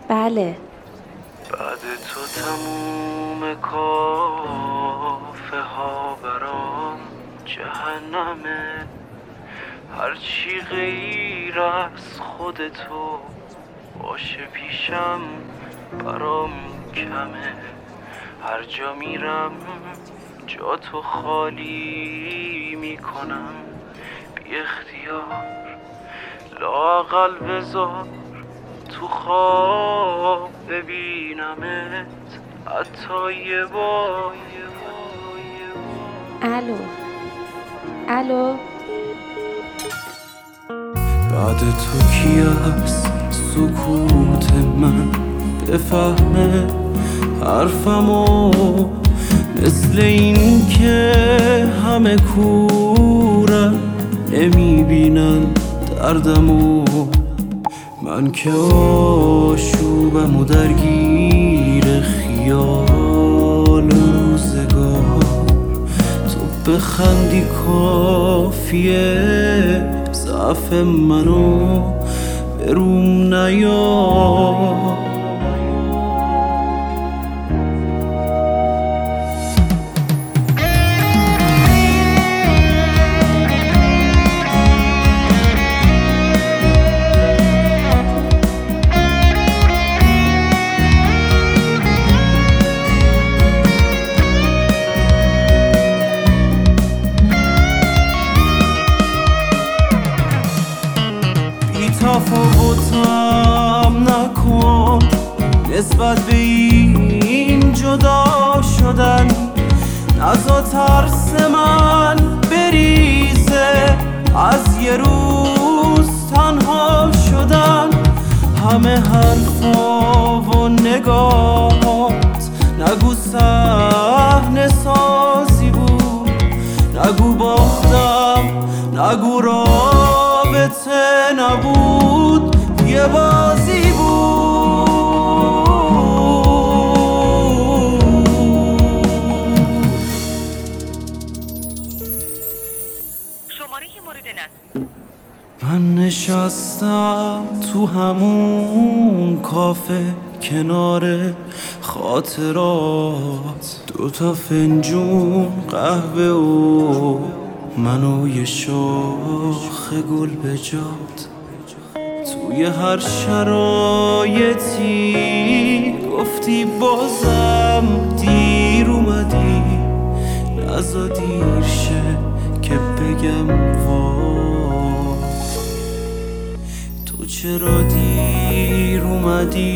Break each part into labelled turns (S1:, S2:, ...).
S1: بله.
S2: بعد تو تموم کافه ها برام جهنمه، هرچی غیر از خودتو باشه پیشم برام کمه. هر جا میرم جا تو خالی میکنم بی اختیار، لااقل بذار تو خواب ببینمت حتی یه بار.
S1: الو
S2: بعد تو کی از سکوت من بفهمه حرفمو، مثل این که همه کورن نمیبینن دردمو. من که آشوبم و درگیر خیال روزگار، تو بخندی کافیه ضعف منو بروم نیار. تفاوتم نکن نسبت به این جدا شدن، نزا ترس من بریزه از یه روز تنها شدن. همه حرفا و نگاهات نگو صحنه سازی بود، نگو باختم، نگو رابطه نبود یه بازی بود.
S3: شماره مورد نظر.
S2: من نشستم تو همون کافه کنار خاطرات، 2 فنجون قهوه و منو یه شاخ گل به جات. توی هر شرایطی گفتی بازم دیر اومدی، نزا دیر شه که بگم وای تو چرا دیر اومدی،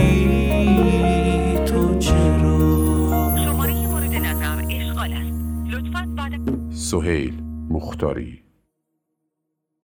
S2: تو چرا.
S3: شماره مورد نظر اشغال است، لطفاً بعد.
S4: سهیل مختاری